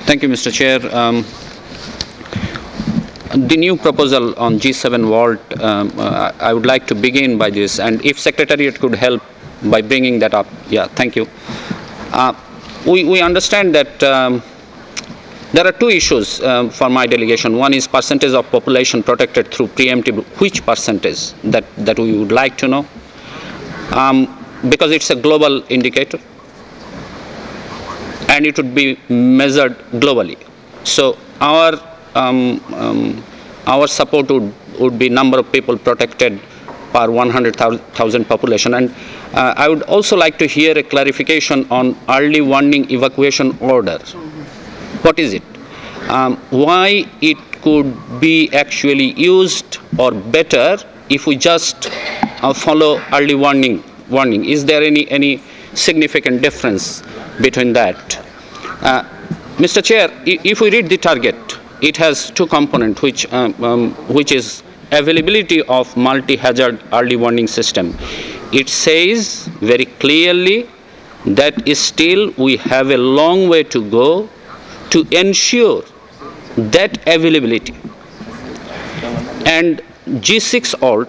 Thank you, Mr. Chair. The new proposal on G7 vault, I would like to begin by this, and if Secretariat could help by bringing that up. Yeah, thank you. We understand that there are two issues for my delegation. One is percentage of population protected through preemptive. Which percentage that we would like to know? Because it's a global indicator and it would be measured globally. So our support would be number of people protected per 100,000 population. And I would also like to hear a clarification on early warning evacuation order. What is it? Why it could be actually used or better if we just follow early warning? Is there any significant difference between that? Mr. Chair, if we read the target, it has two components, which is availability of multi-hazard early warning system. It says very clearly that still we have a long way to go to ensure that availability. And G6 alt,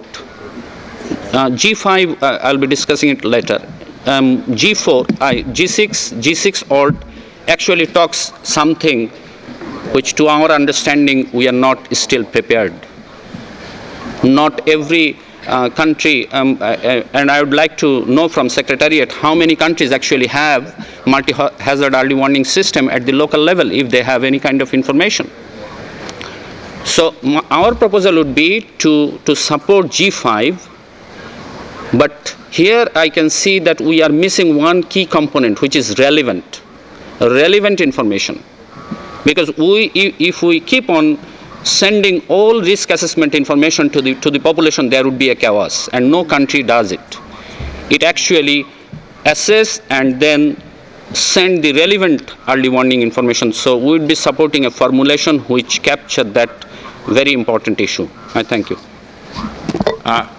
G5, I'll be discussing it later. G4, G6 alt actually talks something which to our understanding we are not still prepared. Not every country, and I would like to know from Secretariat how many countries actually have multi-hazard early warning system at the local level, if they have any kind of information. So our proposal would be to support G5, but here I can see that we are missing one key component, which is relevant information. Because if we keep on sending all risk assessment information to the population, there would be a chaos, and no country does it. It actually assess and then send the relevant early warning information. So we would be supporting a formulation which capture that very important issue. I thank you.